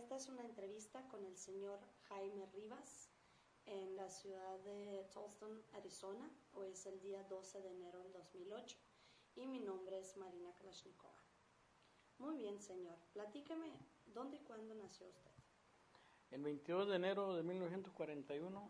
esta es una entrevista con el señor Jaime Rivas en la ciudad de Tucson, Arizona. Hoy es el día 12 de enero del 2008 y mi nombre es Marina Kalashnikova. Muy bien, señor. Platíqueme, ¿dónde y cuándo nació usted? El 22 de enero de 1941.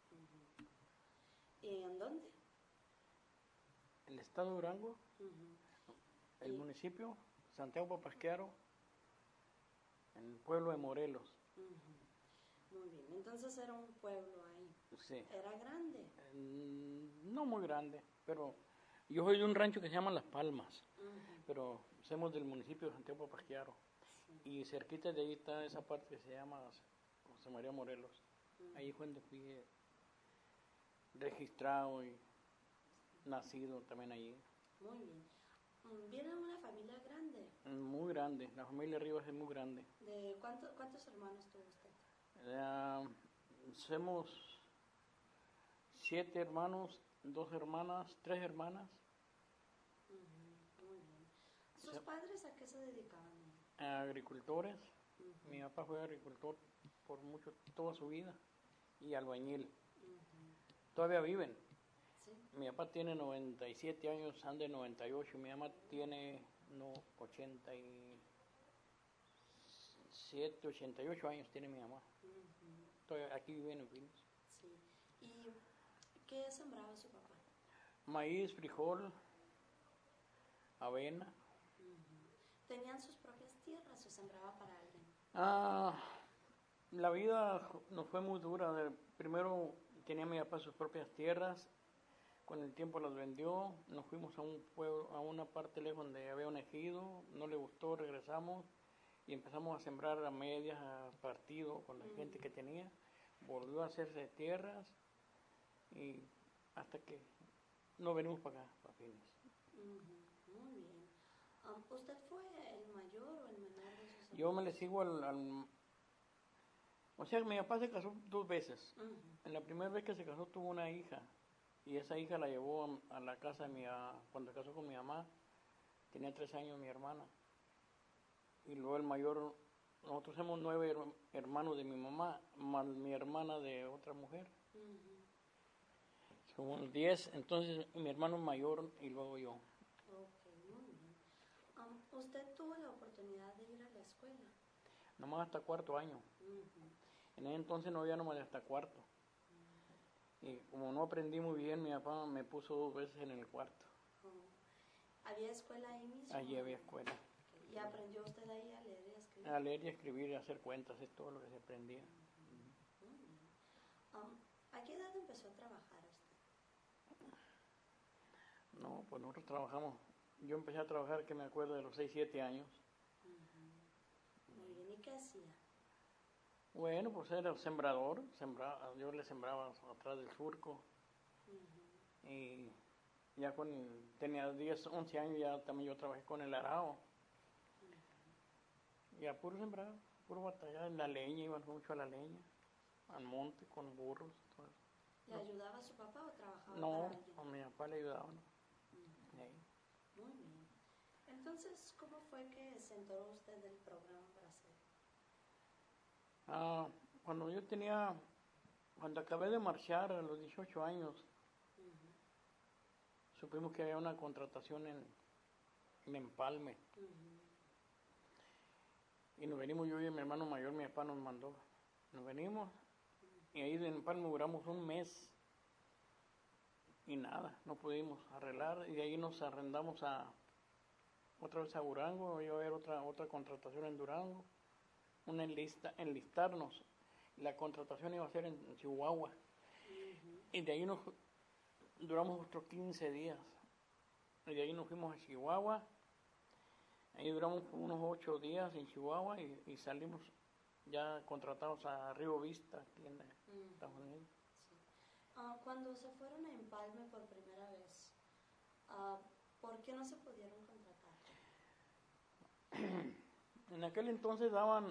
¿Y en dónde? El estado de Durango, el municipio Santiago Papasquiaro, en el pueblo de Morelos. Muy bien, entonces era un pueblo ahí. Sí. ¿Era grande? No muy grande, pero yo soy de un rancho que se llama Las Palmas, pero somos del municipio de Santiago Papasquiaro. Sí. Y cerquita de ahí está esa parte que se llama José María Morelos. Ahí fue donde fui registrado y nacido también allí. Muy bien. ¿Viene de una familia grande? Muy grande, la familia Rivas es muy grande. ¿De cuántos hermanos tuvo usted? Somos 7 hermanos, 2 hermanas, 3 hermanas. Muy bien. ¿Sus padres a qué se dedicaban? Agricultores. Mi papá fue agricultor por toda su vida y albañil. Todavía viven. ¿Sí? Mi papá tiene 97 años, anda de 98, mi mamá tiene 87, 88 años tiene mi mamá. Todavía aquí viven en Phoenix. Sí. ¿Y qué sembraba su papá? Maíz, frijol, avena. ¿Tenían sus propias tierras o sembraba para alguien? La vida nos fue muy dura. Primero tenía mi papá sus propias tierras. Con el tiempo las vendió, nos fuimos a un pueblo, a una parte lejos donde había un ejido, no le gustó, regresamos y empezamos a sembrar a medias, a partido con la gente que tenía. Volvió a hacerse tierras y hasta que no venimos para acá, para Phoenix. Muy bien. ¿Usted fue el mayor o el menor de sus hermanos? Yo me le sigo O sea, mi papá se casó 2 veces. En la primera vez que se casó tuvo una hija. Y esa hija la llevó a la casa de cuando se casó con mi mamá. Tenía 3 años mi hermana. Y luego el mayor, nosotros somos 9 hermanos de mi mamá, más mi hermana de otra mujer. Somos 10, entonces mi hermano mayor y luego yo. Ok, muy bien. ¿Usted tuvo la oportunidad de ir a la escuela? Nomás hasta 4º año. En ese entonces no había nomás hasta 4º. Y como no aprendí muy bien, mi papá me puso 2 veces en el cuarto. ¿Había escuela ahí mismo? Allí había escuela. ¿Y aprendió usted ahí a leer y a escribir? A leer y a escribir y a hacer cuentas, es todo lo que se aprendía. ¿A qué edad empezó a trabajar usted? No, pues nosotros trabajamos. Yo empecé a trabajar, que me acuerdo, de los 6, 7 años. Muy bien, ¿y qué hacía? Bueno, pues era el sembrador, yo le sembraba atrás del surco. Y ya tenía 10, 11 años, ya también yo trabajé con el arado. Y a puro sembrar, puro batallar, en la leña, iban mucho a la leña, al monte con burros. Todo eso. ¿Le ayudaba a su papá o trabajaba no, para alguien? No, a mi papá le ayudaba, ¿no? Muy bien. Entonces, ¿cómo fue que se enteró usted del programa Brasil? Cuando acabé de marchar a los 18 años, supimos que había una contratación en Empalme. Y nos venimos, yo y mi hermano mayor, mi papá nos mandó. Nos venimos y ahí en Empalme duramos un mes y nada, no pudimos arreglar. Y de ahí nos arrendamos otra vez a Durango, iba a haber otra contratación en Durango, enlistarnos. La contratación iba a ser en Chihuahua. Y de ahí duramos otros 15 días. Y de ahí nos fuimos a Chihuahua. Ahí duramos unos 8 días en Chihuahua y salimos ya contratados a Río Vista, aquí en Estados Unidos. Sí. Cuando se fueron a Empalme por primera vez, ¿por qué no se pudieron contratar? En aquel entonces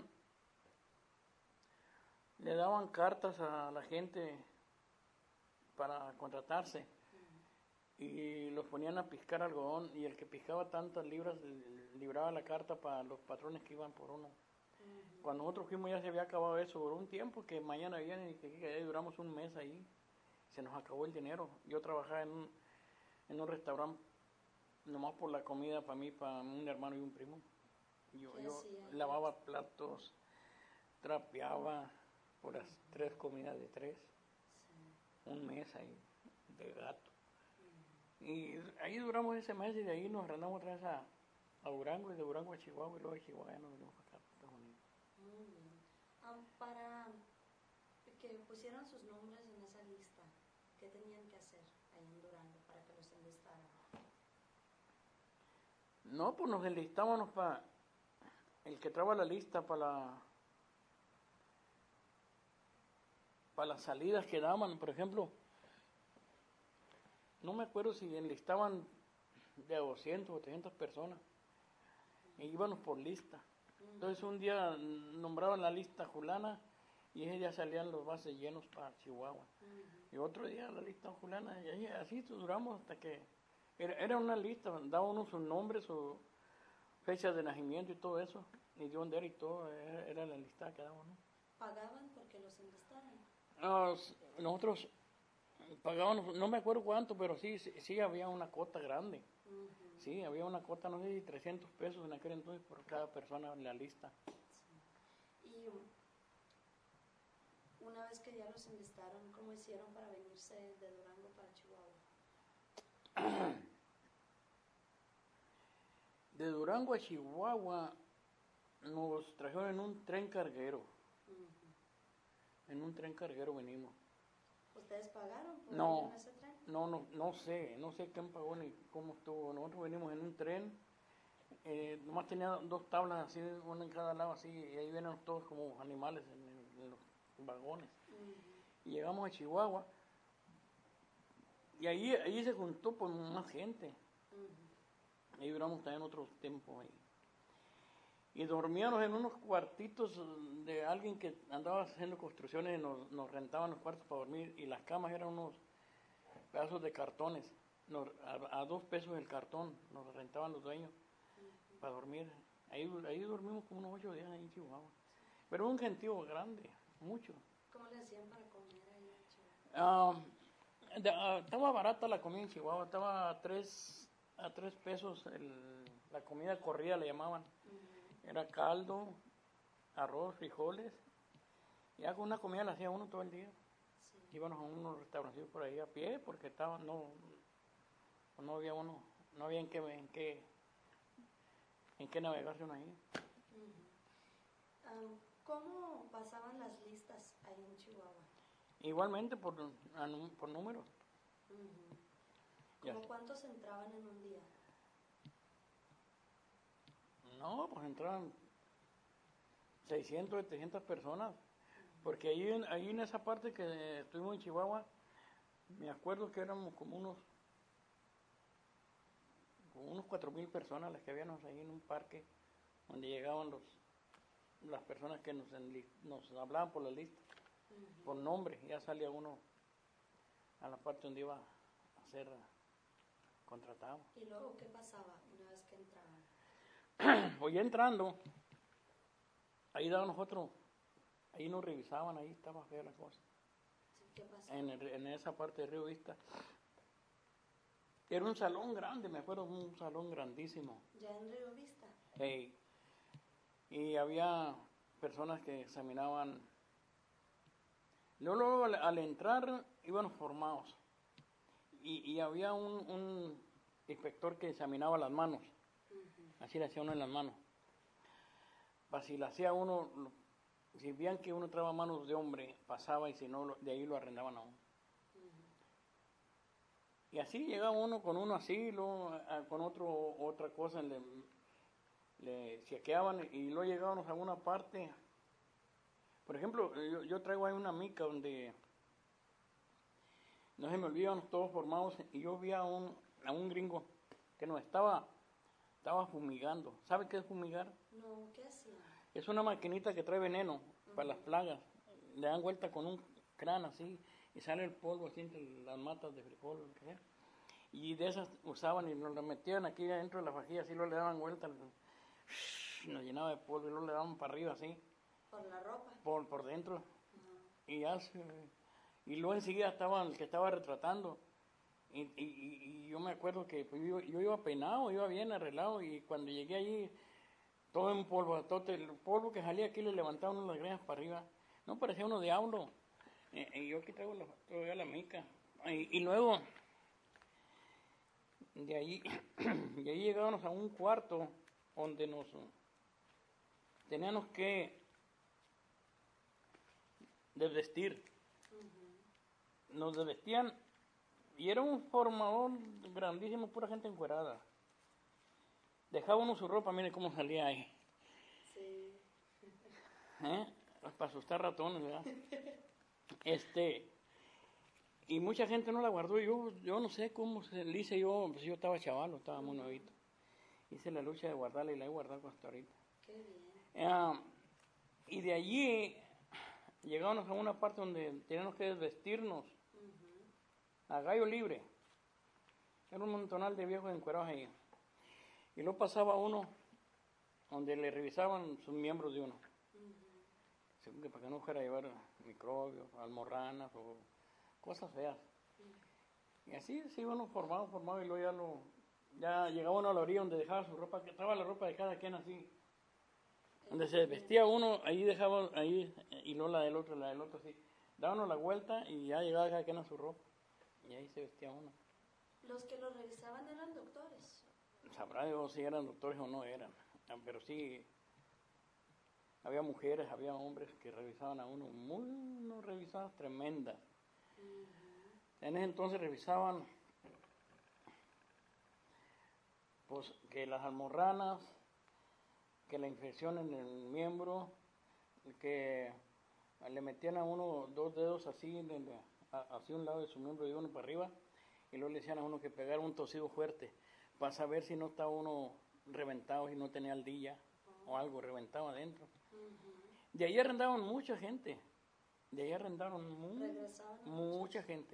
le daban cartas a la gente para contratarse y los ponían a piscar algodón y el que piscaba tantas libras libraba la carta para los patrones que iban por uno. Cuando nosotros fuimos ya se había acabado eso, duró un tiempo que mañana vienen y que ya duramos un mes ahí. Se nos acabó el dinero. Yo trabajaba en un restaurante nomás por la comida para mí, para un hermano y un primo. Yo lavaba platos, trapeaba por las 3 comidas de 3. Un mes ahí de gato. Y ahí duramos ese mes y de ahí nos arrendamos otra vez a Durango y de Durango a Chihuahua y luego de Chihuahua ya nos venimos para acá, para Estados Unidos. Muy bien. Para que pusieran sus nombres en esa lista, ¿qué tenían que hacer ahí en Durango para que los enlistaran? No, pues nos enlistábamos para el que traba la lista para las salidas que daban, por ejemplo. No me acuerdo si enlistaban de 200 o 300 personas. Y íbamos por lista. Entonces un día nombraban la lista fulana y ese día salían los bases llenos para Chihuahua. Y otro día la lista fulana y así duramos hasta que... Era una lista, daba uno su nombre, su fecha de nacimiento y todo eso. Y de dónde era y todo, era la lista que daba uno. ¿Pagaban porque los enlistaran? Nosotros pagábamos, no me acuerdo cuánto, pero sí había una cuota grande. Sí, había una cuota, no sé si 300 pesos en aquel entonces por cada persona en la lista. Sí. Y una vez que ya los enlistaron, ¿cómo hicieron para venirse de Durango para Chihuahua? De Durango a Chihuahua nos trajeron en un tren carguero. En un tren carguero venimos. ¿Ustedes pagaron por No, ir en ese tren? no sé quién pagó ni cómo estuvo. Nosotros venimos en un tren, nomás tenía 2 tablas así, una en cada lado así, y ahí vienen todos como animales en los vagones. Y llegamos a Chihuahua, y ahí se juntó pues más gente. Ahí duramos también otro tiempo ahí. Y dormíamos en unos cuartitos de alguien que andaba haciendo construcciones y nos rentaban los cuartos para dormir. Y las camas eran unos pedazos de cartones. A 2 pesos el cartón nos rentaban los dueños para dormir. Ahí dormimos como unos 8 días ahí en Chihuahua. Pero un gentío grande, mucho. ¿Cómo le hacían para comer ahí en Chihuahua? Estaba barata la comida en Chihuahua. Estaba a 3 pesos la comida corrida le llamaban. Era caldo, arroz, frijoles. Ya con una comida la hacía uno todo el día. Sí. Íbamos a unos restaurantes por ahí a pie porque no había en qué navegarse uno ahí. ¿Cómo pasaban las listas ahí en Chihuahua? Igualmente por números. ¿Cómo cuántos entraban en un día? No, pues entraban 600 o 700 personas, porque ahí en esa parte que estuvimos en Chihuahua, me acuerdo que éramos como unos 4,000 personas las que habíamos ahí en un parque, donde llegaban las personas que nos hablaban por la lista, por nombre, ya salía uno a la parte donde iba a ser contratado. ¿Y luego qué pasaba una vez que entraban? Pues ya entrando, ahí daban nosotros, ahí nos revisaban, ahí estaba fea la cosa. Sí, ¿qué pasaba? En esa parte de Río Vista. Era un salón grande, me acuerdo, un salón grandísimo. ¿Ya en Río Vista? Hey. Y había personas que examinaban. Luego al entrar íbamos formados. Y había un inspector que examinaba las manos. Así le hacía uno en las manos. Si le hacía uno, si veían que uno traía manos de hombre, pasaba y si no, de ahí lo arrendaban a uno. Y así llegaba uno con uno así, luego con otra cosa le chequeaban y luego llegábamos a una parte. Por ejemplo, yo traigo ahí una mica donde no se me olvidan todos formados y yo vi a un gringo que nos estaba fumigando. ¿Sabe qué es fumigar? No, ¿qué hacía? Es una maquinita que trae veneno para las plagas. Le dan vuelta con un crán así y sale el polvo así entre las matas de frijol o lo que sea. Y de esas usaban y nos las metían aquí adentro de la fajilla, así luego le daban vuelta, nos llenaba de polvo y luego le daban para arriba así. Por la ropa. por dentro. Ajá. Y luego enseguida estaba el que estaba retratando. Y yo me acuerdo que pues, yo iba peinado, iba bien arreglado, y cuando llegué allí, todo en polvo, todo el polvo que salía aquí le levantaba uno las greñas para arriba. No parecía uno diablo. Y yo aquí traigo todavía la mica. Y luego, de ahí, de ahí llegábamos a un cuarto donde nos teníamos que desvestir. Nos desvestían y era un formador grandísimo, pura gente encuerada. Dejaba uno su ropa, mire cómo salía ahí. Sí. Para asustar ratones, ¿verdad? Y mucha gente no la guardó. Yo no sé cómo se le hice yo, pues yo estaba chavalo, estaba muy nuevito. Hice la lucha de guardarla y la he guardado hasta ahorita. Qué bien. Y de allí llegamos a una parte donde teníamos que desvestirnos a gallo libre. Era un montonal de viejos encuerados ahí. Y luego pasaba uno donde le revisaban sus miembros de uno. Según que para que no fuera a llevar microbios, almorranas o cosas feas. Y así se iba uno formado y luego ya llegaba uno a la orilla donde dejaba su ropa, que estaba la ropa de cada quien así. Donde se vestía uno, ahí dejaba, ahí, y luego la del otro así. Daba uno la vuelta y ya llegaba cada quien a su ropa. Y ahí se vestía uno. Los que lo revisaban eran doctores. Sabrá Dios si eran doctores o no eran. Pero sí, había mujeres, había hombres que revisaban a uno. Unas revisadas tremendas. En ese entonces revisaban pues que las almorranas, que la infección en el miembro, que le metían a uno 2 dedos así, hacia un lado de su miembro y uno para arriba, y luego le decían a uno que pegara un tosido fuerte para saber si no estaba uno reventado, si no tenía aldilla o algo reventado adentro. De ahí arrendaban mucha gente, mucha gente.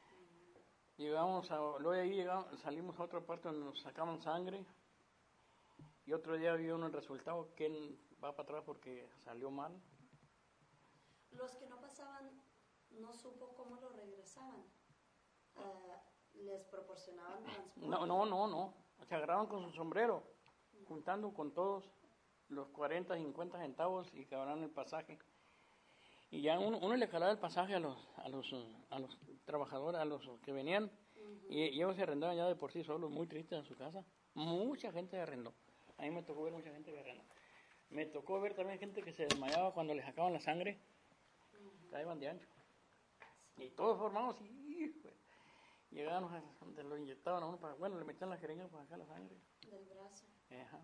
Luego de ahí salimos a otra parte donde nos sacaban sangre, y otro día vio uno el resultado, que va para atrás porque salió mal. Los que no pasaban, no supo cómo lo regresaban. ¿Les proporcionaban transporte? No. Se agarraban con su sombrero, juntando con todos los 40, 50 centavos y cobraban el pasaje. Y ya uno le calaba el pasaje a los trabajadores, a los que venían, y ellos se arrendaban ya de por sí solos, muy tristes en su casa. Mucha gente se arrendó. A mí me tocó ver mucha gente que arrendó. Me tocó ver también gente que se desmayaba cuando les sacaban la sangre. Caían de ancho. Y todos formados, llegaban donde lo inyectaban a uno, le metían la jeringa para sacar la sangre. Del brazo. Ajá.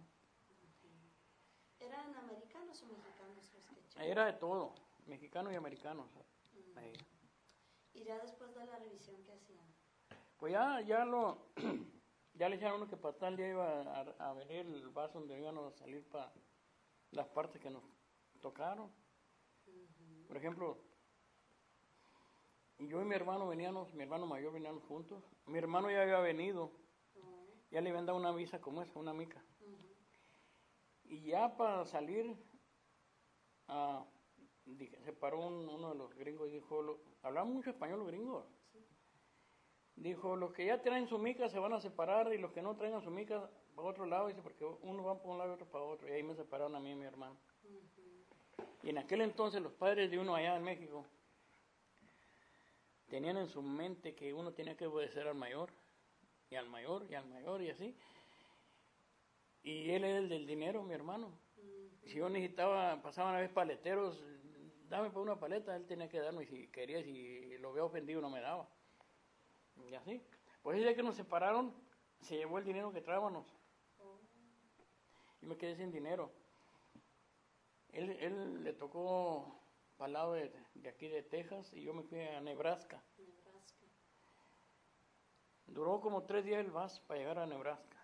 ¿Eran americanos o mexicanos los que echaban? Era de todo, mexicanos y americanos. ¿Y ya después de la revisión qué hacían? Pues ya le dijeron a uno que para tal día iba a venir el vaso donde iban a salir para las partes que nos tocaron. Por ejemplo, yo y mi hermano mayor veníamos juntos. Mi hermano ya había venido, ya le habían dado una visa como esa, una mica. Y ya para salir, se paró uno de los gringos y dijo, hablaba mucho español los gringos. Dijo, los que ya traen su mica se van a separar y los que no traigan su mica para otro lado, dice, porque uno va por un lado y otro para otro. Y ahí me separaron a mí y mi hermano. Y en aquel entonces los padres de uno allá en México tenían en su mente que uno tenía que obedecer al mayor, y al mayor, y al mayor, y así. Y él era el del dinero, mi hermano. Si yo necesitaba, pasaban a ver paleteros, dame por una paleta, él tenía que darme, si quería, si lo había ofendido no me daba. Y así. Pues el día que nos separaron, se llevó el dinero que traíamos. Y me quedé sin dinero. Él le tocó para el lado de aquí de Texas y yo me fui a Nebraska. Duró como 3 días el bus para llegar a Nebraska.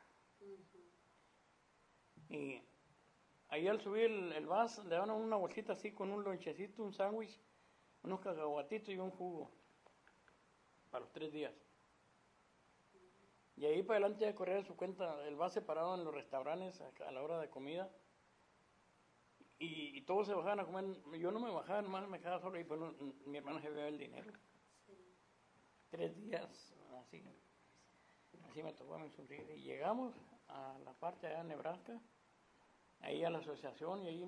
Y ahí al subir el bus le daban una bolsita así con un lonchecito, un sándwich, unos cacahuatitos y un jugo para los 3 días. Y ahí para adelante ya corría su cuenta, el bus separado en los restaurantes a la hora de comida. y todos se bajaban a comer. Yo no me bajaba, nomás me quedaba solo y pues mi hermano se llevaba el dinero. Sí. 3 días, así me tocó a mí sufrir. Y llegamos a la parte allá de Nebraska, ahí a la asociación, y ahí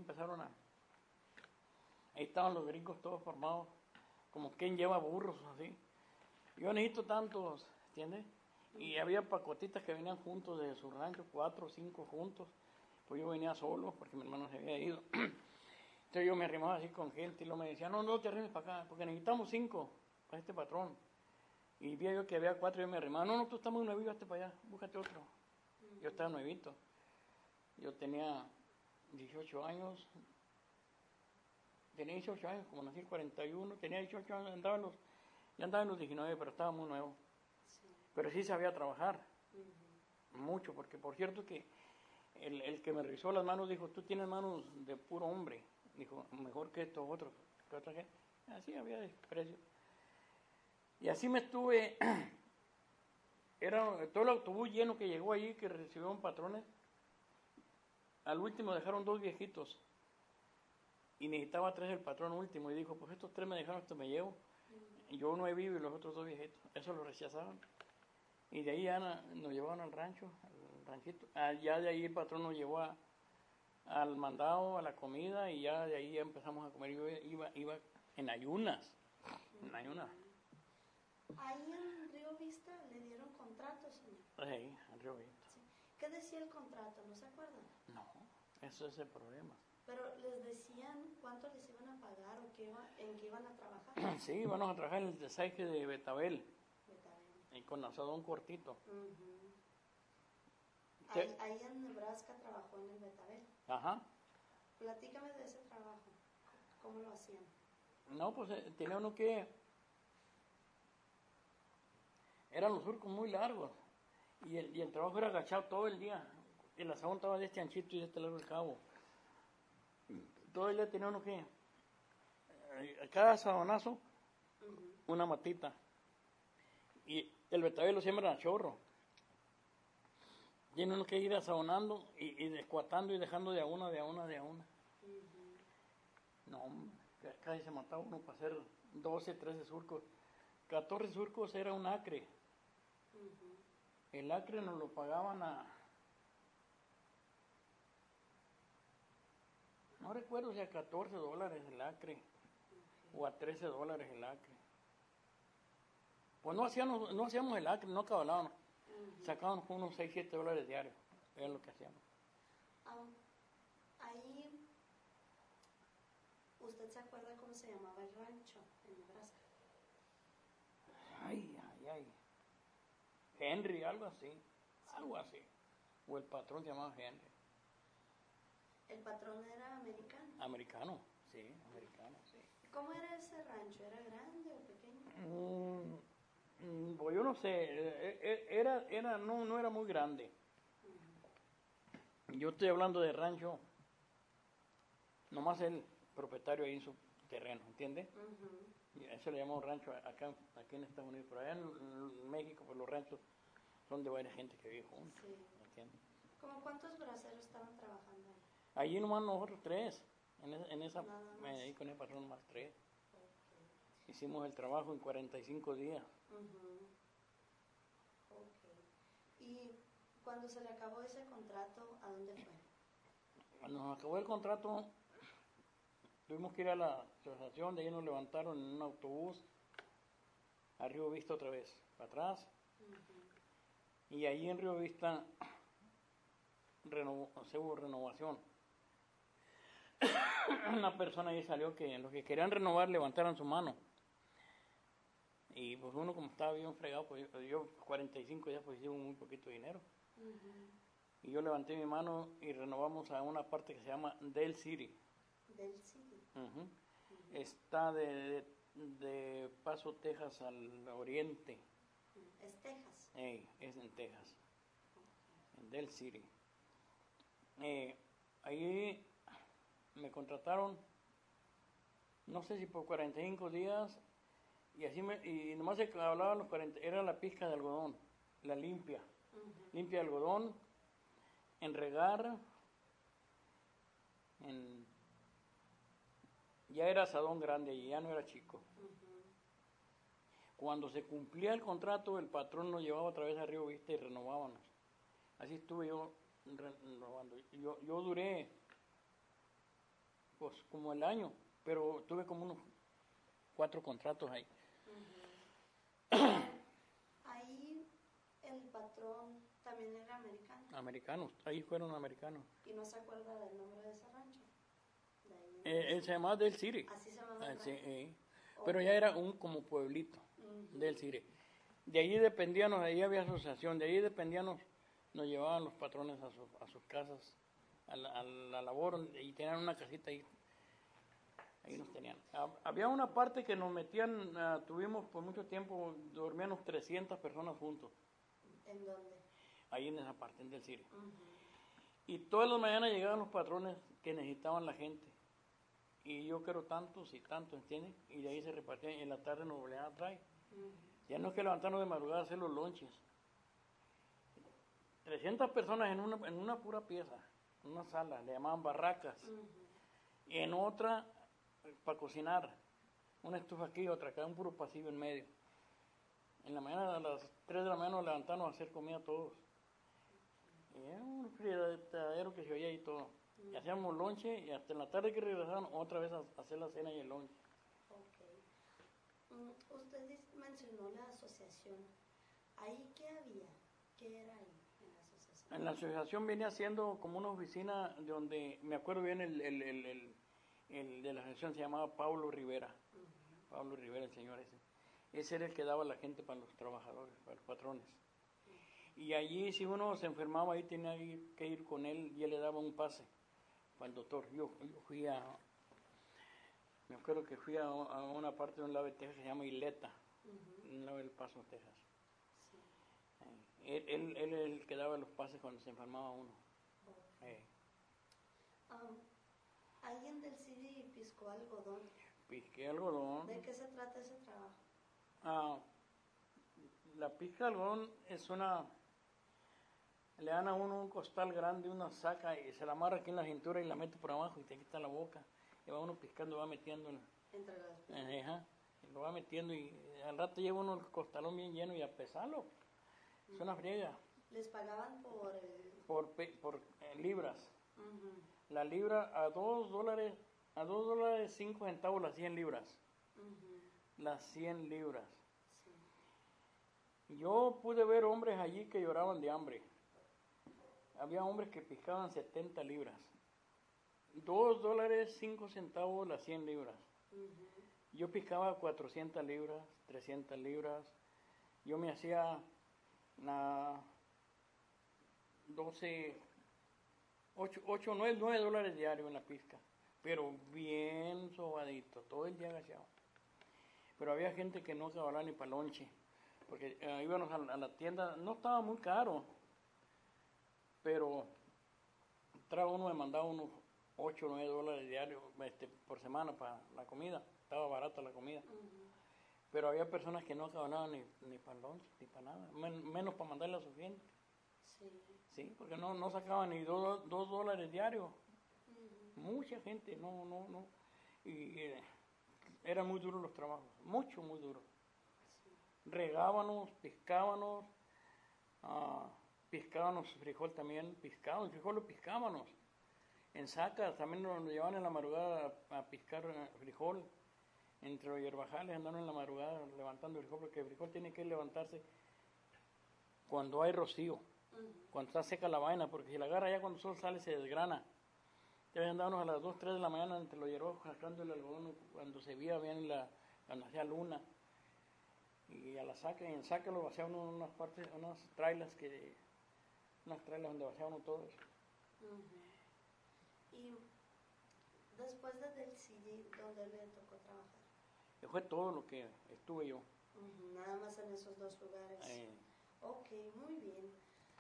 ahí estaban los gringos todos formados, como quien lleva burros, así. Yo necesito tantos, ¿entiendes? Y había pacotitas que venían juntos de su rancho, 4 o 5 juntos. Pues yo venía solo porque mi hermano se había ido. Entonces yo me arrimaba así con gente y luego me decía, no te arrimes para acá, porque necesitamos 5 para este patrón. Y vi yo que había 4 y yo me arrimaba, no, tú estás muy nuevito, hazte para allá, búscate otro. Yo estaba nuevito. Yo tenía 18 años, como nací en 41, tenía 18 años, ya andaba en los 19, pero estaba muy nuevo. Sí. Pero sí sabía trabajar, mucho, porque por cierto que el que me revisó las manos dijo, tú tienes manos de puro hombre, dijo, mejor que estos otros, que otra gente. Así había desprecio. Y así me estuve, era todo el autobús lleno que llegó allí, que recibieron patrones. Al último dejaron 2 viejitos y necesitaba 3 el patrón último y dijo, pues estos 3 me dejaron, esto me llevo. Y yo no he vivo y los otros 2 viejitos, eso lo rechazaban. Y de ahí ya nos llevaron al ranchito. Ya de ahí el patrón nos llevó al mandado, a la comida, y ya de ahí ya empezamos a comer. Yo iba en ayunas. Ahí en Río Vista le dieron contrato, señor. Sí, en Río Vista. Sí. ¿Qué decía el contrato? ¿No se acuerdan? No, eso es el problema. Pero les decían cuánto les iban a pagar o en qué iban a trabajar. Sí, vamos a trabajar en el desaje de Betabel. Betabel. Y con asadón cortito. Ahí en Nebraska trabajó en el Betabel. Ajá. Platícame de ese trabajo. ¿Cómo lo hacían? No, pues tenía uno que... Eran los surcos muy largos. Y el trabajo era agachado todo el día. El asadón estaba de este anchito y de este largo el cabo. Todo el día tenía uno que... cada asadonazo, una matita. Y el betabel lo siembran a chorro. Tiene uno que ir asabonando y descuatando y dejando de a una. No, casi se mataba uno para hacer 12, 13 surcos. 14 surcos era un acre. El acre nos lo pagaban no recuerdo si a $14 el acre o a $13 el acre. Pues no hacíamos el acre, no cabalábamos. Sacábamos unos $6-7 diarios, era lo que hacíamos. Ahí, ¿usted se acuerda cómo se llamaba el rancho en Nebraska? Ay. Henry, algo así. O el patrón se llamaba Henry. ¿El patrón era americano? Americano, sí. ¿Cómo era ese rancho? ¿Era grande o pequeño? Pues yo no sé, no era muy grande. Yo estoy hablando de rancho, nomás el propietario ahí en su terreno, ¿entiendes? Eso le llamamos rancho aquí en Estados Unidos, pero allá en México, pues los ranchos son de varias gente que vive juntos, ¿entiendes? ¿Cómo cuántos braceros estaban trabajando ahí? Allí nomás nosotros 3, ahí con el patrón más 3. Hicimos el trabajo en 45 días. ¿Y cuando se le acabó ese contrato, a dónde fue? Cuando nos acabó el contrato, tuvimos que ir a la asociación, de ahí nos levantaron en un autobús, a Río Vista otra vez, para atrás. Y ahí en Río Vista se hubo renovación. Una persona ahí salió que los que querían renovar levantaran su mano. Y pues uno como estaba bien fregado, pues yo 45 días pues hicimos muy poquito dinero. Y yo levanté mi mano y renovamos a una parte que se llama Del City. Del City. Está de Paso, Texas al oriente. ¿Es Texas? Es en Texas. En Del City. Ahí me contrataron, no sé si por 45 días, y así y nomás se hablaban los 40, era la pizca de algodón, la limpia de algodón, en regar, en Ya era asadón grande y ya no era chico. Ujú. Cuando se cumplía el contrato, el patrón nos llevaba otra vez a Río Vista y renovábamos. Así estuve yo renovando. Yo duré pues como el año, pero tuve como unos 4 contratos ahí. Ahí el patrón también era americano. Americanos, ahí fueron americanos. ¿Y no se acuerda del nombre de ese rancho? De ahí Él se llamaba Del City. Así se llamaba el Sí, rancho. pero ya era un como pueblito del City. De ahí dependíamos, ahí había asociación, de ahí dependíamos, nos llevaban los patrones a sus casas, a la labor, y tenían una casita ahí. Ahí nos tenían. Había una parte que nos metían, tuvimos por mucho tiempo, dormíamos 300 personas juntos. ¿En dónde? Ahí en esa parte, en Del City. Ujú. Y todas las mañanas llegaban los patrones que necesitaban la gente. Y yo quiero tantos y tantos, ¿entiendes? Y de ahí se repartían y en la tarde nos volvían a traer. Ujú. Ya no es que levantarnos de madrugada a hacer los lonches. 300 personas en una pura pieza, en una sala, le llamaban barracas. Ujú. Y en otra, para cocinar, una estufa aquí y otra acá, un puro pasillo en medio. En la mañana, a las 3 de la mañana nos levantamos a hacer comida todos. Y era un friadero que se oía ahí todo. Y hacíamos lonche y hasta en la tarde que regresaban otra vez a hacer la cena y el lonche. Ok. Usted mencionó la asociación. ¿Ahí qué había? ¿Qué era ahí en la asociación? En la asociación venía siendo como una oficina donde, me acuerdo bien, el de la asociación se llamaba Pablo Rivera. Ujú. Pablo Rivera, el señor ese. Ese era el que daba la gente para los trabajadores, para los patrones. Y allí, si uno se enfermaba, ahí tenía que ir con él y él le daba un pase para el doctor. Yo fui me acuerdo que fui a una parte de un lado de Texas que se llama Ileta, Ujú. un lado del Paso, Texas. Sí. Él era el que daba los pases cuando se enfermaba uno. Ok. Eh, ¿Alguien del City piscó algodón? Pisqué algodón. ¿De qué se trata ese trabajo? Ah, la pizca de algodón es le dan a uno un costal grande, una saca y se la amarra aquí en la cintura y la mete por abajo y te quita la boca. Y va uno piscando, va metiendo Entre las piernas. ajá, y lo va metiendo y al rato lleva uno el costalón bien lleno y a pesarlo. Es una friega. ¿Les pagaban por el...? Por libras. Ujú. La libra a $2, a $2 5 centavos las 100 libras. Ujú. Las 100 libras. Sí. Yo pude ver hombres allí que lloraban de hambre. Había hombres que pescaban 70 libras. $2 5 centavos las 100 libras. Ujú. Yo pescaba 400 libras, 300 libras. Yo me hacía 12, 8, 9 dólares diarios en la pizca. Pero bien sobadito, todo el día agachado. Pero había gente que no acababa ni para lonche. Porque íbamos a la tienda, no estaba muy caro. Pero uno me mandaba unos 8 o 9 dólares diarios por semana para la comida. Estaba barata la comida. Ujú. Pero había personas que no acababan ni para el lunch, ni para nada. Menos para mandarle a su gente. Sí. Sí, porque no sacaban ni $2 dólares diarios. Ujú. Mucha gente, no. Y eran muy duros los trabajos. Muy duros. Sí. Regábamos, pescábamos. Pescábamos frijol también, el frijol lo pescábamos. En sacas también nos llevaban en la madrugada a pescar frijol. Entre los hierbajales andaban en la madrugada levantando el frijol, porque el frijol tiene que levantarse cuando hay rocío, cuando está seca la vaina, porque si la agarra ya cuando el sol sale se desgrana. Ya andábamos a las 2, 3 de la mañana entre los hierbajos sacando el algodón cuando se veía bien cuando hacía luna. Y a la saca, y en saca lo vaciaban unas partes, unas trailas donde vaciaban todo eso. Ujú. Y después de Del City, ¿dónde le tocó trabajar? Y fue todo lo que estuve yo. Ujú. Nada más en esos 2 lugares. Ok, muy bien.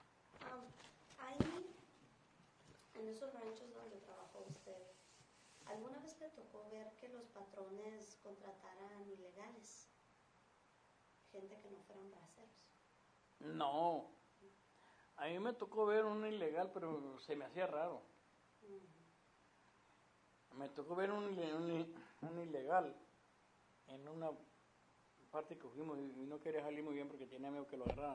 Ahí, en esos ranchos donde trabajó usted, ¿alguna vez le tocó ver que los patrones contrataran ilegales? Gente que no fueran braceros. No, a mí me tocó ver un ilegal, pero se me hacía raro. Ujú. Me tocó ver un un ilegal en una parte que fuimos y no quería salir muy bien porque tenía miedo que lo agarraran.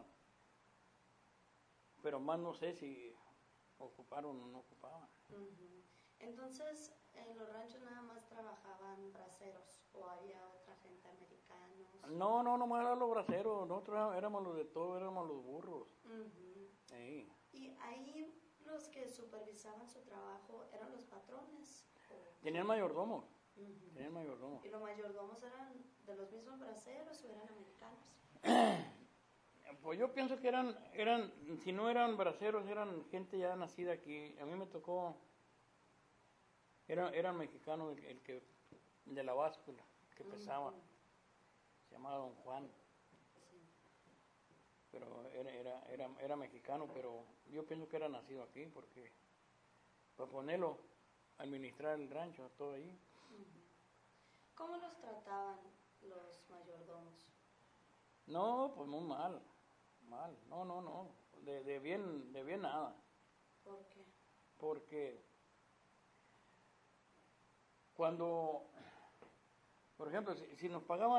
Pero más no sé si ocuparon o no ocupaban. Ujú. Entonces, en los ranchos nada más trabajaban braceros o había otra gente, americanos. No, nomás eran los braceros, nosotros éramos los de todo, éramos los burros. Ujú. Sí. Y ahí los que supervisaban su trabajo eran los patrones. Tenían mayordomos, Ujú. tenían mayordomos. ¿Y los mayordomos eran de los mismos braceros o eran americanos? Pues yo pienso que eran, si no eran braceros, eran gente ya nacida aquí. A mí me tocó, eran mexicanos el de la báscula, que pesaba. Ujú. Se llamaba Don Juan. Sí. Pero era mexicano, pero yo pienso que era nacido aquí, porque para ponerlo a administrar el rancho, todo ahí. Ujú. ¿Cómo los trataban los mayordomos? No, pues muy mal, no, de bien nada, ¿Por qué? porque cuando, por ejemplo, si nos pagaban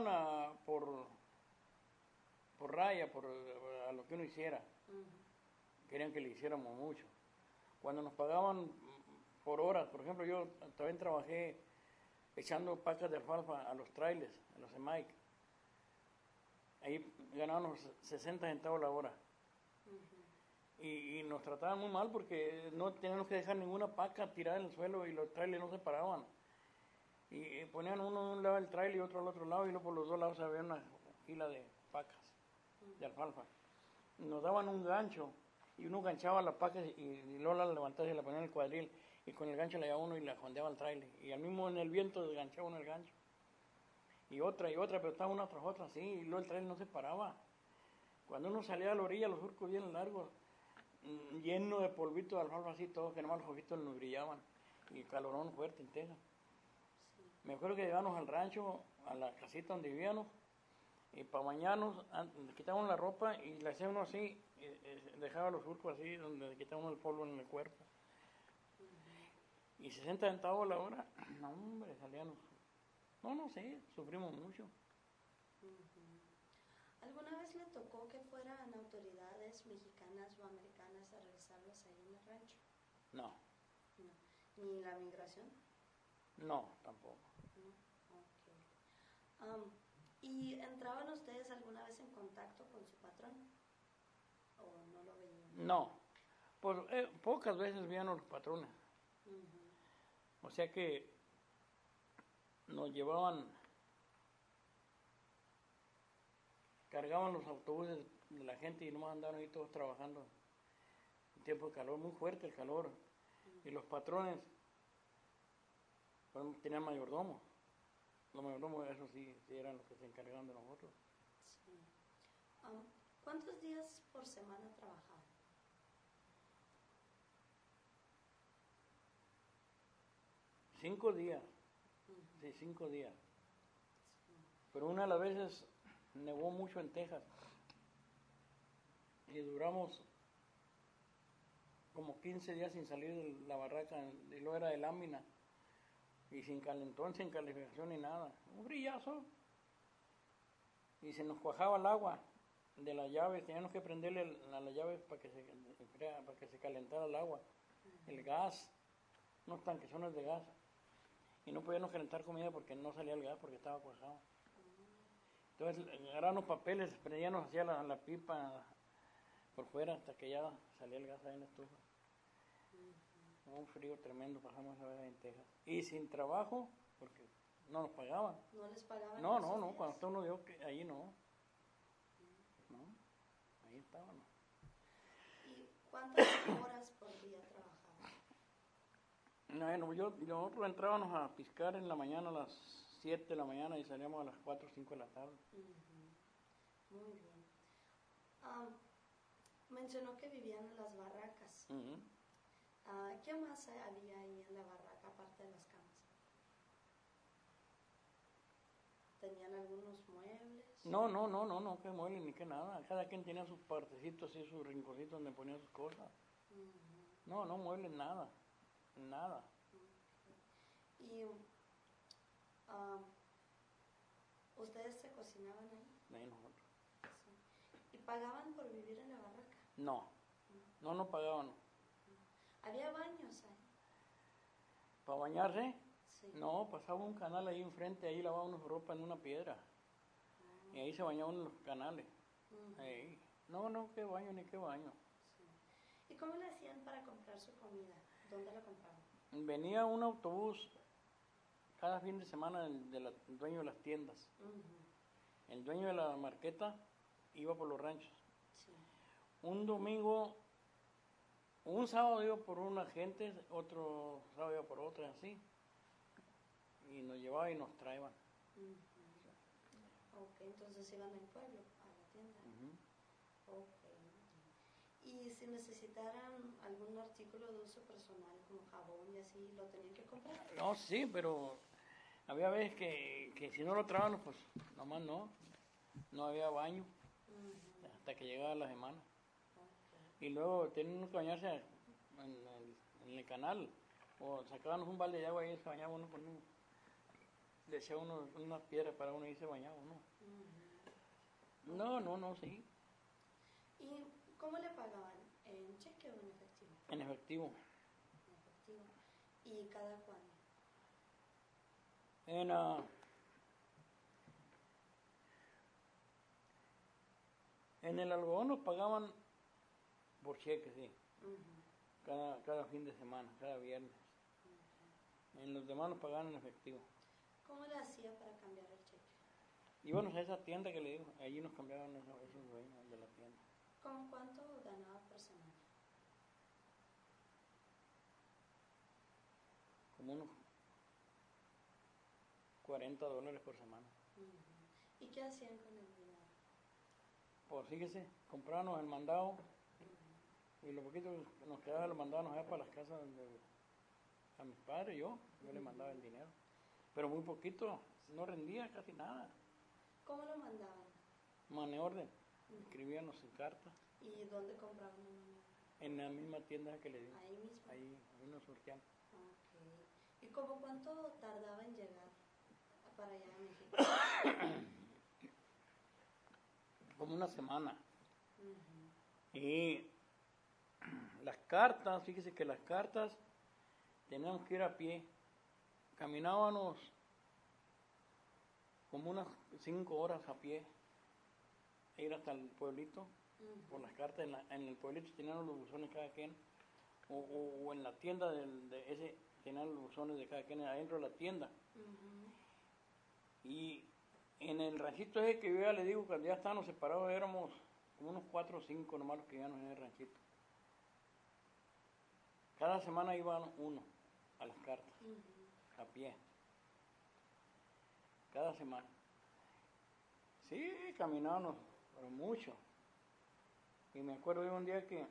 por raya, a lo que uno hiciera, Ujú. querían que le hiciéramos mucho. Cuando nos pagaban por horas, por ejemplo, yo también trabajé echando pacas de alfalfa a los trailers, a los EMAIC. Ahí ganábamos 60 centavos la hora. Ujú. Y nos trataban muy mal porque no teníamos que dejar ninguna paca tirada en el suelo y los trailers no se paraban. Y ponían uno de un lado del trailer y otro al otro lado y luego por los dos lados había una fila de pacas de alfalfa. Nos daban un gancho y uno ganchaba la paca y luego la levantaba y la ponía en el cuadril y con el gancho le daba uno y la jondeaba al trailer y al mismo en el viento desganchaba uno el gancho y otra, pero estaba una tras otra así y luego el trailer no se paraba. Cuando uno salía a la orilla, los surcos bien largos, lleno de polvito de alfalfa así, todo, que nomás los ojitos nos brillaban y calorón fuerte en Texas. Sí. Me acuerdo que llegamos al rancho, a la casita donde vivíamos, y para bañarnos, quitábamos la ropa y le hacía uno así, dejaba los surcos así, donde le quitaba uno el polvo en el cuerpo. Ujú. Y 60 centavos la hora, no hombre, salíamos. No sé, sufrimos mucho. Ujú. ¿Alguna vez le tocó que fueran autoridades mexicanas o americanas a revisarlos ahí en el rancho? No, No. ¿Ni la migración? no, tampoco. No. Ok. ¿Y entraban ustedes alguna vez en contacto con su patrón? ¿O no lo veían? No, pues pocas veces veían los patrones. Ujú. O sea que nos llevaban, cargaban los autobuses de la gente y nomás andaban ahí todos trabajando. En tiempo de calor, muy fuerte el calor. Y los patrones pues, tenían mayordomos. Los mayordomos, eso sí, eran los que se encargaban de nosotros. Sí. ¿Cuántos días por semana trabajaban? 5 días, Ujú. sí, 5 días. Sí. Pero una de las veces nevó mucho en Texas y duramos como 15 días sin salir de la barraca, y luego era de lámina y sin calentón, sin calificación ni nada. Un brillazo. Y se nos cuajaba el agua de las llaves, teníamos que prenderle a las llaves para que se calentara el agua. El gas, unos tanquesones de gas. Y no podíamos calentar comida porque no salía el gas porque estaba cuajado. Entonces agarraron los papeles, prendíamos hacia la pipa por fuera hasta que ya salía el gas ahí en la estufa. Un frío tremendo pasamos esa vez en Texas. Y sin trabajo, porque no nos pagaban. ¿No les pagaban? No, esos días? cuando está uno dijo que allí no. No, ahí estábamos. ¿Y cuántas horas por día trabajaban? Bueno, nosotros entrábamos a piscar en la mañana a las 7 de la mañana y salíamos a las 4 o 5 de la tarde. Ujú. Muy bien. Mencionó que vivían en las barracas. Uh-huh. ¿Qué más había ahí en la barraca aparte de las camas? ¿Tenían algunos muebles? No, que muebles ni que nada. Cada quien tenía sus partecitos y sus rinconcitos donde ponía sus cosas. Ujú. No muebles, nada. Okay. ¿Y ¿Ustedes se cocinaban ahí? de ahí nosotros. Sí. ¿Y pagaban por vivir en la barraca? No, no pagaban. ¿Había baños ahí? ¿Para bañarse? Sí. No, pasaba un canal ahí enfrente, ahí lavábamos ropa en una piedra. Y ahí se bañaban en los canales. Ahí. No, qué baño, ni qué baño. Sí. ¿Y cómo le hacían para comprar su comida? ¿Dónde la compraban? Venía un autobús cada fin de semana del dueño de las tiendas. El dueño de la marqueta iba por los ranchos. Sí. Un domingo, un sábado iba por una gente, otro sábado iba por otra, así. Y nos llevaba y nos traían. Ok, entonces iban al pueblo, a la tienda. Ok. Y si necesitaran algún artículo de uso personal, como jabón y así, ¿lo tenían que comprar? No, sí, pero había veces que si no lo traían, pues nomás no había baño hasta que llegaba la semana. Okay. Y luego tenían que bañarse en el canal, o sacaban un balde de agua y se bañaba uno con le echaba uno unas piedras para uno irse bañado, ¿no? No, sí. ¿Y cómo le pagaban? ¿En cheque o en efectivo? En efectivo. En efectivo. ¿Y cada cuándo? En el algodón nos pagaban por cheque, sí. Cada fin de semana, cada viernes. En los demás nos pagaban en efectivo. ¿Cómo le hacía para cambiar el cheque? Íbamos a esa tienda que le digo, allí nos cambiaban esos dueños de la tienda. ¿Cómo cuánto ganaba por semana? Como unos $40 por semana. ¿Y qué hacían con el dinero? Pues fíjese, comprábamos el mandado y lo poquito que nos quedaba lo mandábamos allá para las casas a mis padres, yo les mandaba el dinero. Pero muy poquito, no rendía casi nada. ¿Cómo lo mandaban? Money orden, escribíamos en carta. ¿Y dónde compraban el money? En la misma tienda que le digo. Ahí mismo. Ahí nos surtían. Ok. ¿Y cómo cuánto tardaba en llegar para allá a México? Como una semana. Y las cartas, fíjese que las cartas teníamos que ir a pie. Caminábamos como unas 5 horas a pie, ir hasta el pueblito, por las cartas. En el pueblito tenían los buzones cada quien, o en la tienda de ese tenían los buzones de cada quien adentro de la tienda. Y en el ranchito ese que yo ya le digo, cuando ya estábamos separados, éramos como unos 4 o 5 nomás los que vivíamos en el ranchito. Cada semana iba uno a las cartas, a pie. Cada semana. Sí, caminábamos, pero mucho. Y me acuerdo de un día que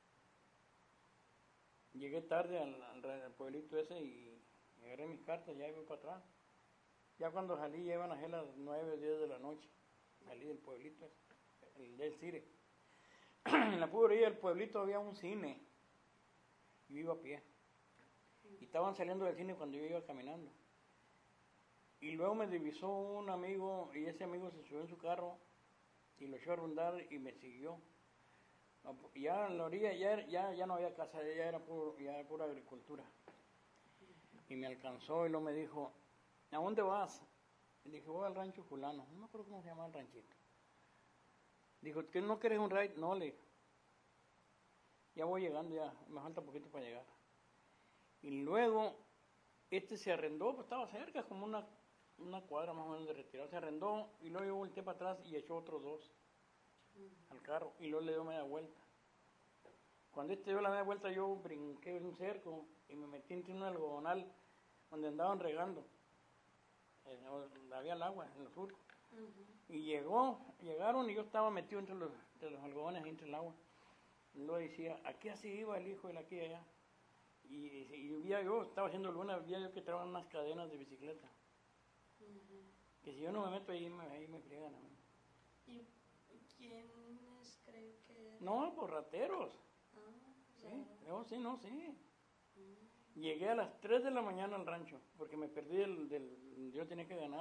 llegué tarde al pueblito ese y agarré mis cartas y ya iba para atrás. Ya cuando salí, ya iban a ser las 9 o 10 de la noche. Salí del pueblito, el del Cire. En la pura orilla del pueblito había un cine. Yo iba a pie. Y estaban saliendo del cine cuando yo iba caminando. Y luego me divisó un amigo y ese amigo se subió en su carro y lo echó a rondar y me siguió. Ya en la orilla ya no había casa, ya era pura agricultura. Y me alcanzó y luego me dijo, ¿a dónde vas? Y dije, voy al rancho fulano. No me acuerdo cómo se llama el ranchito. Dijo, ¿que no quieres un ride? No, le dije. Ya voy llegando, ya me falta poquito para llegar. Y luego, se arrendó, pues estaba cerca, como una cuadra más o menos de retirado. Se arrendó y luego yo volteé para atrás y echó otros 2 al carro y luego le dio media vuelta. Cuando dio la media vuelta, yo brinqué un cerco y me metí entre un algodonal donde andaban regando. Había el agua en los surcos. Y llegaron y yo estaba metido entre los algodones, entre el agua. Y luego decía, aquí así iba el hijo de aquí y allá. Y yo estaba haciendo luna, vi yo que traían unas cadenas de bicicleta. Que si yo no me meto ahí me friegan a mí. ¿Y quiénes creen que...? No, pues rateros. Sí, sí. Llegué a las 3 de la mañana al rancho, porque me perdí yo tenía que ganar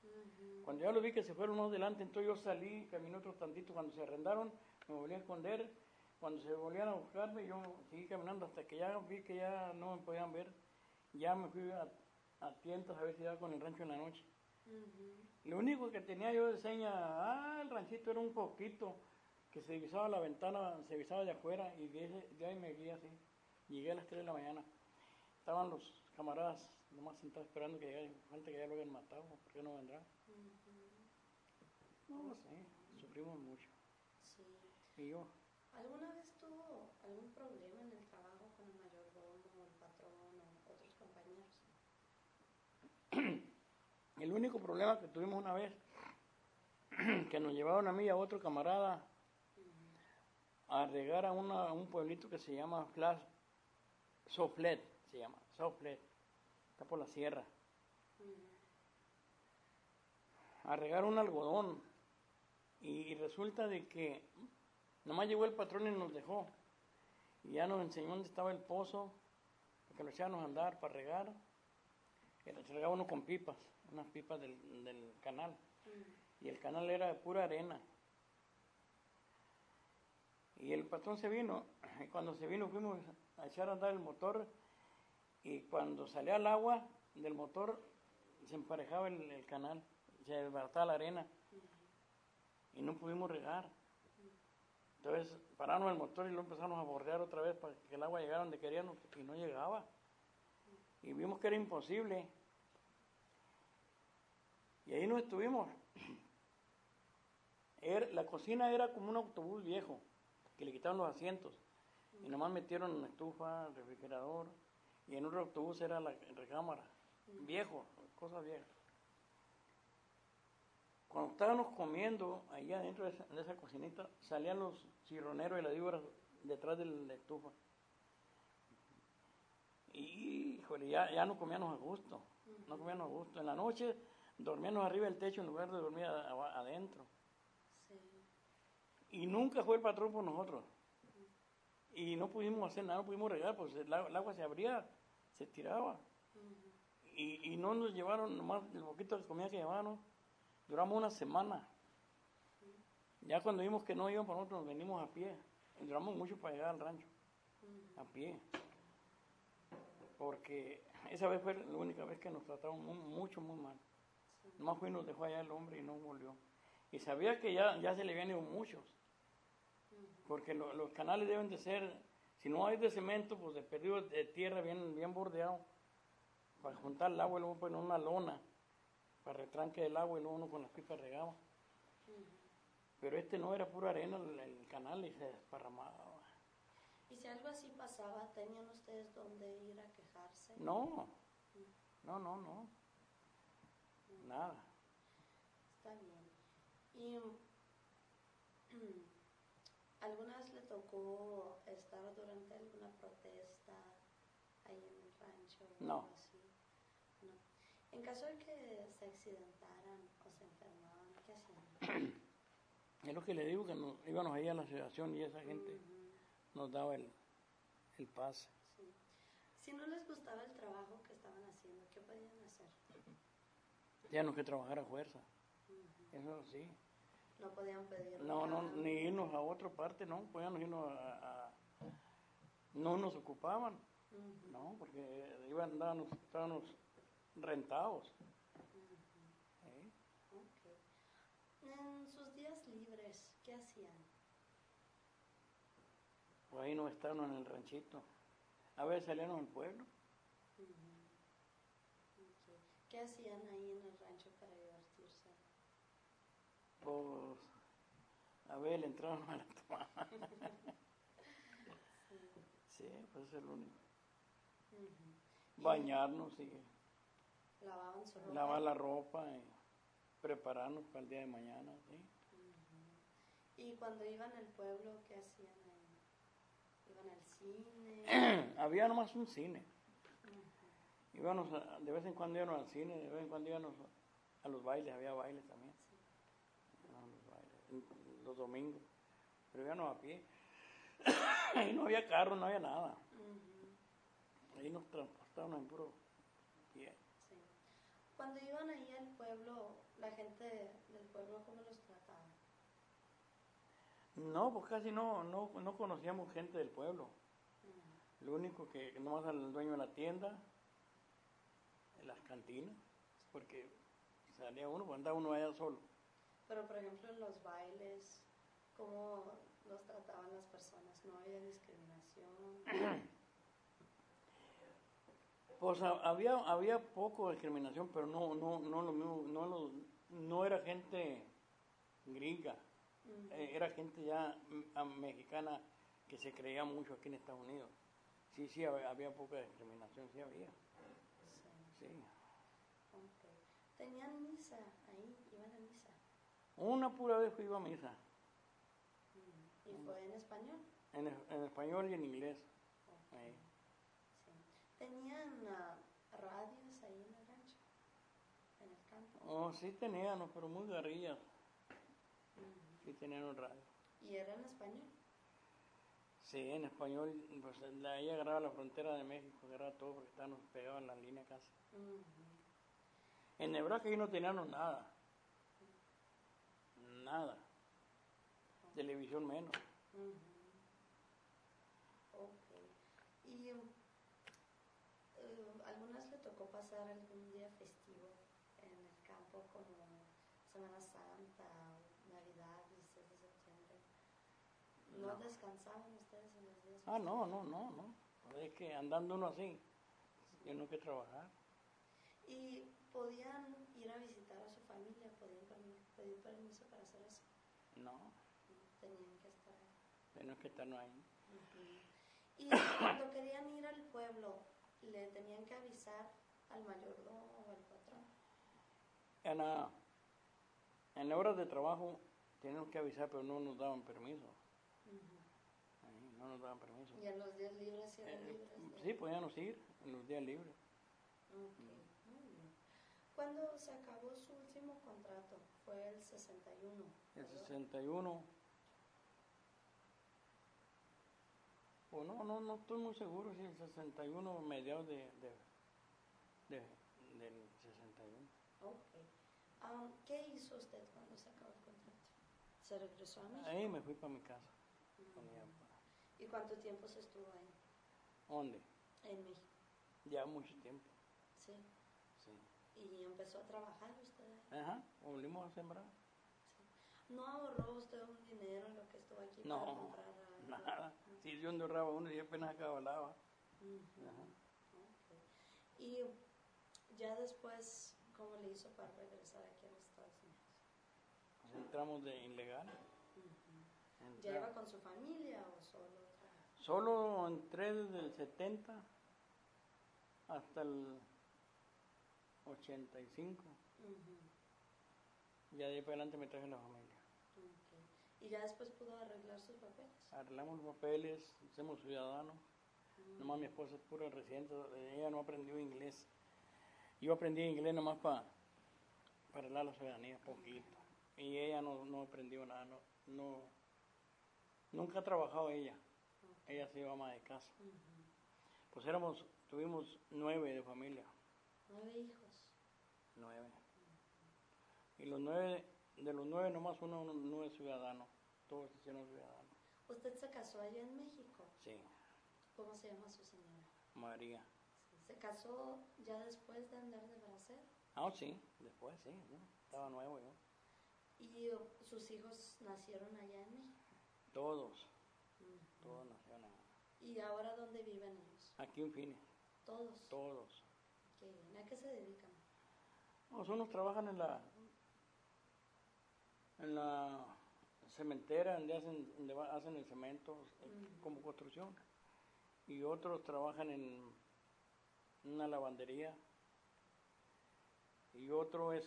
Ujú. Cuando ya los vi que se fueron unos delante, entonces yo salí, caminé otro tantito. Cuando se arrendaron, me volví a esconder. Cuando se volvían a buscarme, yo seguí caminando hasta que ya vi que ya no me podían ver. Ya me fui a tientas a ver si daba con el rancho en la noche. Ujú. Lo único que tenía yo de seña, el ranchito era un poquito que se divisaba la ventana, se divisaba de afuera y de ahí me guié así. Llegué a las 3 de la mañana. Estaban los camaradas nomás sentados esperando que llegara, gente que ya lo habían matado, ¿por qué no vendrá? Ujú. No sé, sufrimos mucho. Sí. Y yo, ¿Alguna vez tuvo algún problema en el trabajo con el mayordomo, el patrón o otros compañeros? el único problema que tuvimos una vez, que nos llevaron a mí y a otro camarada a regar a un pueblito que se llama Soflet, Soflet, está por la sierra, a regar un algodón. Y resulta de que nomás llegó el patrón y nos dejó. Y ya nos enseñó dónde estaba el pozo, para que lo echáramos a andar para regar. Se regaba uno con pipas, unas pipas del canal. Y el canal era de pura arena. Y el patrón se vino, y cuando se vino fuimos a echar a andar el motor, y cuando salía el agua del motor, se emparejaba el canal, se desbarataba la arena, y no pudimos regar. Entonces paramos el motor y lo empezamos a bordear otra vez para que el agua llegara donde queríamos, y no llegaba. Y vimos que era imposible. Y ahí nos estuvimos. La cocina era como un autobús viejo, que le quitaron los asientos. Y nomás metieron una estufa, refrigerador, y en otro autobús era la recámara. Viejo, cosas viejas. Cuando estábamos comiendo, allá adentro de esa cocinita, salían los chirroneros y las víboras detrás de la estufa. Y, híjole, ya no comíamos a gusto. No comíamos a gusto. En la noche dormíamos arriba del techo en lugar de dormir adentro. Sí. Y nunca fue el patrón por nosotros. Y no pudimos hacer nada, no pudimos regar, pues el agua se abría, se tiraba. Y no nos llevaron, nomás el poquito de comida que llevaron, duramos una semana. Ya cuando vimos que no iban por nosotros, nos venimos a pie. Y duramos mucho para llegar al rancho, a pie. Porque esa vez fue la única vez que nos trataron muy mal. Nomás fue y nos dejó allá el hombre y no volvió. Y sabía que ya se le habían ido muchos. Porque los canales deben de ser, si no hay de cemento, pues de perdido de tierra bien bordeado. Para juntar el agua y luego poner una lona para retranque del agua y luego uno con las pipas regaba. Pero no era pura arena el canal y se desparramaba. ¿Y si algo así pasaba, tenían ustedes dónde ir a quejarse? No. Nada. Está bien. ¿Y alguna vez le tocó estar durante alguna protesta ahí en el rancho o No. algo así? No. En caso de que se accidentaran o se enfermaban, ¿qué hacían? Es lo que le digo, que íbamos ahí a la asociación y esa gente nos daba el pase. Sí. Si no les gustaba el trabajo que estaban haciendo, ¿qué podían hacer? Teníamos que trabajar a fuerza. Eso sí. No podían pedir No, cambio. ni irnos a otra parte, no. Podíamos irnos no nos ocupaban. No, porque estábamos rentados. Okay. En sus días libres, ¿qué hacían? Pues ahí nos estábamos en el ranchito. A veces salíamos al pueblo. Okay. ¿Qué hacían ahí en el rancho para divertirse? Pues a ver, le entraban a la tomada. Sí, pues eso es lo único. Bañarnos y ¿Lavaban su ropa? lavar la ropa y prepararnos para el día de mañana, ¿sí? ¿Y cuando iban al pueblo, qué hacían ahí? ¿Iban al cine? Había nomás un cine. Íbamos de vez en cuando íbamos al cine, de vez en cuando íbamos a los bailes, había bailes también. Los bailes, los domingos. Pero íbamos a pie. Ahí no había carro, no había nada. Ahí nos transportaban en puro pie. Sí. Cuando iban ahí al pueblo, la gente del pueblo, ¿cómo los trataba? No, pues casi no conocíamos gente del pueblo. Lo único que nomás al dueño de la tienda, en las cantinas, porque salía uno, pues andaba uno allá solo. Pero por ejemplo en los bailes, ¿cómo los trataban las personas? ¿No había discriminación? Pues había poco de discriminación, pero no lo mismo, no era gente gringa, era gente ya mexicana que se creía mucho aquí en Estados Unidos. Sí, había poca discriminación, sí había. Sí. Sí. Okay. ¿Tenían misa ahí? ¿Iban a misa? Una pura vez fui a misa. ¿Y fue en español? En español y en inglés. Okay. Ahí. Sí. ¿Tenían radios ahí en el rancho? ¿En el campo? Oh, sí tenían, pero muy guerrillas. Sí tenían un radio. ¿Y era en español? Sí, en español, pues ahí agarraba la frontera de México, agarraba todo porque estábamos pegados en la línea casi. En Nebraska ahí no teníamos nada. Nada. Televisión menos. Ok. ¿Y algunas le tocó pasar algún día festivo en el campo como Semana Santa o Navidad, 16 de septiembre? ¿No descansaban ustedes en los días festivos? No. Es que andando uno así, tiene que trabajar. ¿Y podían ir a visitar a su familia? ¿Podían pedir permiso para hacer eso? No, Tenían que estar ahí. tenemos que estar ahí. Y cuando querían ir al pueblo, ¿le tenían que avisar al mayordomo o al patrón? En la hora de trabajo teníamos que avisar, pero no nos daban permiso. No nos daban permiso. ¿Y en los días libres sí eran libres? Sí, podíamos ir en los días libres. Okay, muy bien. ¿Cuándo se acabó su último contrato? Fue el 61. El 61. O no estoy muy seguro si el 61 mediados del 61. Ok. ¿Qué hizo usted cuando se acabó el contrato? ¿Se regresó a México? Ahí me fui para mi casa. Con mi papá. ¿Y cuánto tiempo se estuvo ahí? ¿Dónde? En México. Ya mucho tiempo. Sí. Sí. ¿Y empezó a trabajar usted ahí? Ajá, volvimos a sembrar. Sí. ¿No ahorró usted un dinero en lo que estuvo aquí para comprar algo? Nada. Si yo no ahorraba uno y apenas acababa. Okay. Y ya después, ¿cómo le hizo para regresar aquí a los Estados Unidos? Pues entramos de ilegal. ¿Ya iba con su familia o solo? Solo entré desde el 70 hasta el 85. Ya de ahí para adelante me traje la familia. ¿Y ya después pudo arreglar sus papeles? Arreglamos los papeles, somos ciudadanos. Nomás mi esposa es pura residente, ella no aprendió inglés. Yo aprendí inglés nomás para arreglar la ciudadanía, poquito. Y ella no aprendió nada, nunca ha trabajado ella. Ella ha sido ama de casa. Pues tuvimos 9 de familia. 9 hijos. 9. Y de los 9 nomás uno no es ciudadano. Todos se hicieron ciudadanos. ¿Usted se casó allá en México? Sí. ¿Cómo se llama su señora? María. Sí. ¿Se casó ya después de andar de bracero? Sí, después sí, ¿no? Estaba nuevo yo. ¿Y sus hijos nacieron allá en México? Todos nacieron allá. ¿Y ahora dónde viven ellos? Aquí en Phoenix. ¿Todos? Todos. Qué bien. ¿A qué se dedican? Pues unos trabajan en la cementera, donde hacen el cemento como construcción. Y otros trabajan en una lavandería. Y otro es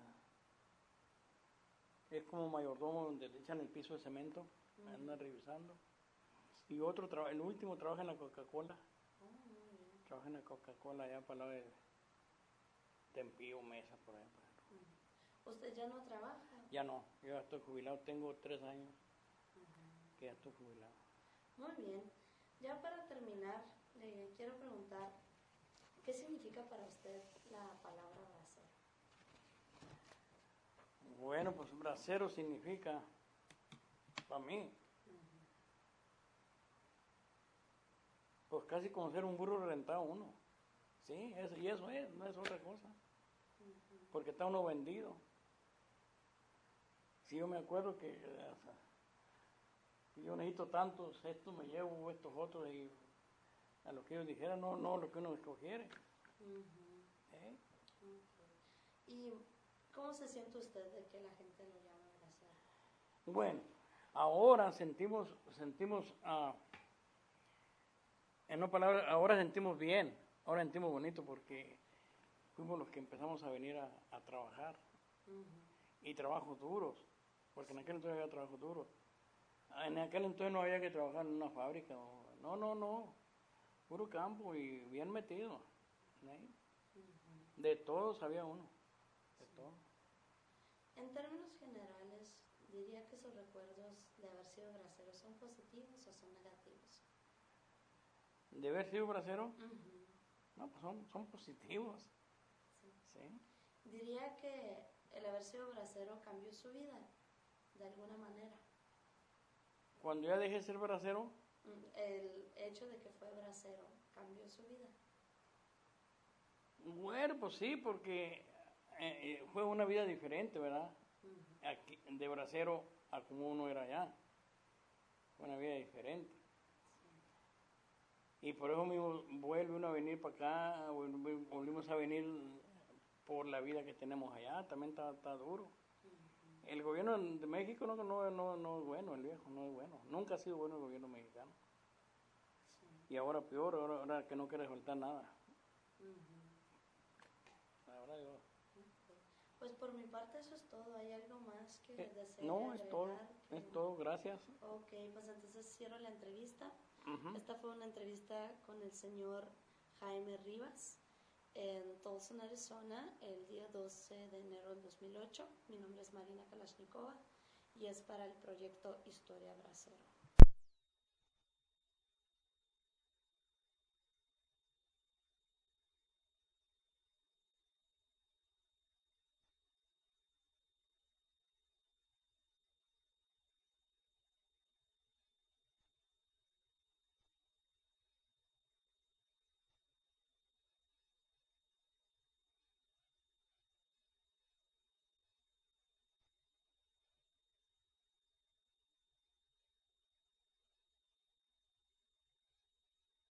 como mayordomo, donde le echan el piso de cemento, andan revisando. Y el último trabaja en la Coca-Cola. Muy bien. Trabaja en la Coca-Cola allá para el lado de Tempío, Mesa, por ahí. ¿Usted ya no trabaja? Ya no, yo ya estoy jubilado, tengo 3 años que ya estoy jubilado. Muy bien. Ya para terminar, le quiero preguntar, ¿qué significa para usted la palabra bracero? Bueno, pues bracero significa, para mí, pues casi como ser un burro rentado uno. Sí, y eso es, no es otra cosa. Porque está uno vendido. Si yo me acuerdo que yo necesito tantos, estos me llevo, estos otros, y a lo que ellos dijeran, no lo que uno escogiere. ¿Eh? ¿Y cómo se siente usted de que la gente lo llame bracero? Bueno, ahora sentimos en una palabra, ahora sentimos bien, ahora sentimos bonito porque fuimos los que empezamos a venir a trabajar. Y trabajos duros, porque en aquel entonces había trabajos duros. En aquel entonces no había que trabajar en una fábrica, no, puro campo y bien metido. ¿Eh? De todo sabía uno, de todo. En términos generales, diría que sus recuerdos de haber sido bracero son positivos o son negativos. ¿De haber sido bracero? No, pues son positivos. Sí. Diría que el haber sido bracero cambió su vida, de alguna manera. Cuando ya dejé de ser bracero, El hecho de que fue bracero cambió su vida. bueno, pues sí, porque fue una vida diferente, ¿verdad? Aquí, de bracero a como uno era allá. Fue una vida diferente. Y por eso mismo vuelve uno a venir para acá, volvimos a venir por la vida que tenemos allá, también está duro. El gobierno de México no es bueno, el viejo no es bueno. Nunca ha sido bueno el gobierno mexicano. Y ahora peor, ahora que no quiere soltar nada. Ahora yo... Pues por mi parte eso es todo. ¿Hay algo más que desee No, agregar? es todo, gracias. Ok, pues entonces cierro la entrevista. Esta fue una entrevista con el señor Jaime Rivas en Tucson, Arizona, el día 12 de enero del 2008. Mi nombre es Marina Kalashnikova y es para el proyecto Historia Bracero.